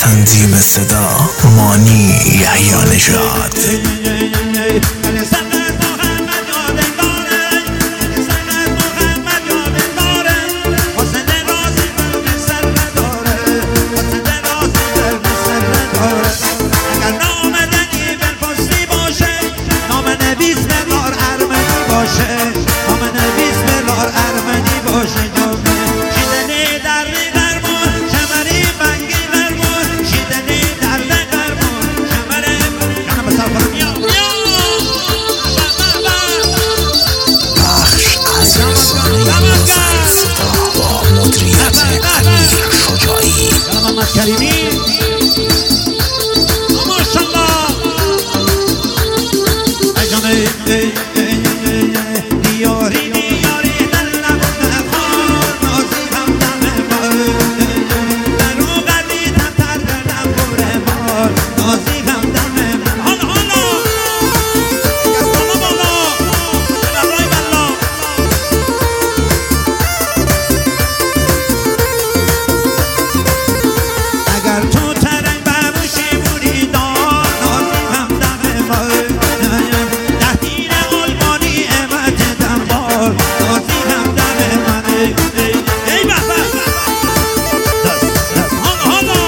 تنظیم صدا مانی یحیی نژاد. کریمی ماشاءالله اجانه دیاری در لبونه خور نازی هم دم در رو قدی تر دلم بوره مار نازی هم دم حالا از بالا بلای بلا اگر تو ترنگ بموشی بودی دار نازی هم دم ما تحتیر آلمانی امت دنبال نازی هم دم منه ای بابا دست حالا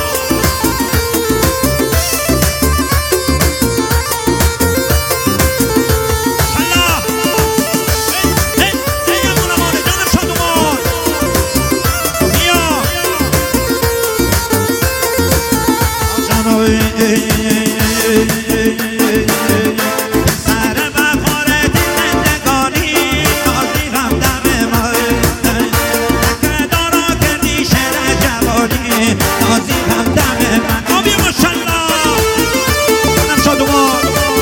ای امونمانه جانم شادومان بیا سر بخارت زندگانی نازی هم دم ما تکه دارا کردی شعر جوانی نازی هم دم من آبی ماشالله جانم شادومان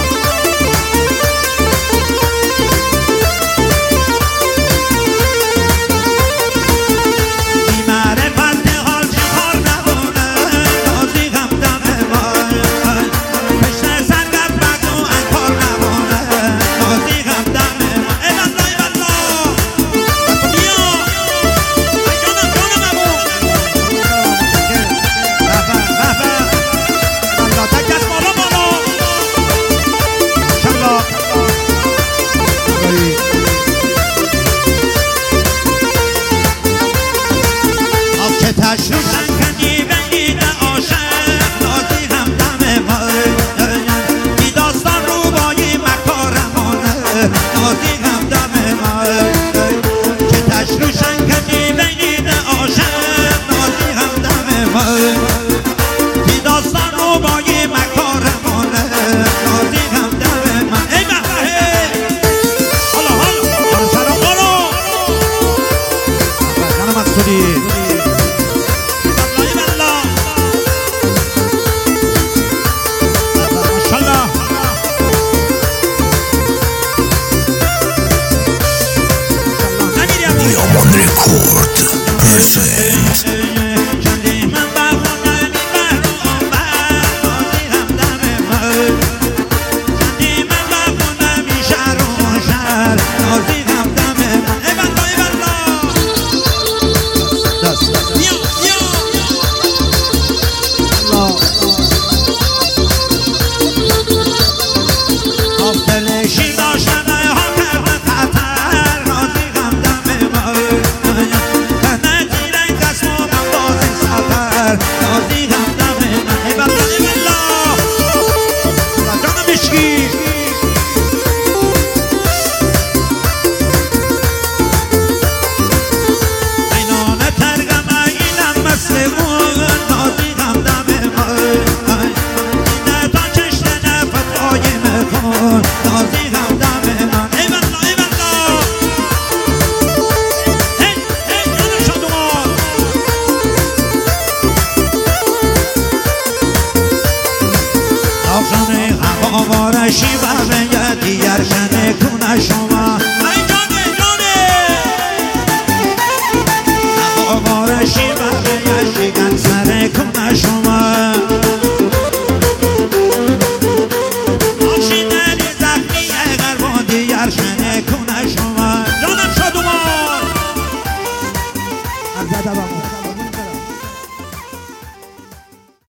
بیمعرفت حال چیکار نبونه نازی هم دم ما پشت سرگرد مگو انکار نبونه نازی هم دم ما ای والله بیا جانم والله تک دست بالا ماشالله آخ چه تشروشن کنی بگید عاشق نازی هم دم ما بی داستان روبایی مکارمانه نازی هم دم ما چه تشروشن کنی بگید عاشق نازی هم دم ما بی داستان روبایی مکارمانه نازی هم دم ما ای بهبهه حالا سلام برو جانم مقصودی ماشاءالله دیامون رکورد پرزنت. چندی من بخونم این بحر و آنبر نازی هم دم ما چندی من بخونم این شهر و شهر نازی هم دم من ای والله دست بیا آفتر شیر داشتن ها کردن خطر نازی هم دم ما تنه تیرنگ قسم و من بازی سفر نازی هم دم من ای والله جانم مشکی اینان ترگم اینم مثل اون نازی هم دم ما اینه تا چشت نفت قایم کن نازی هم دم من ای والله جانم شادومان آخشان هوا وارشی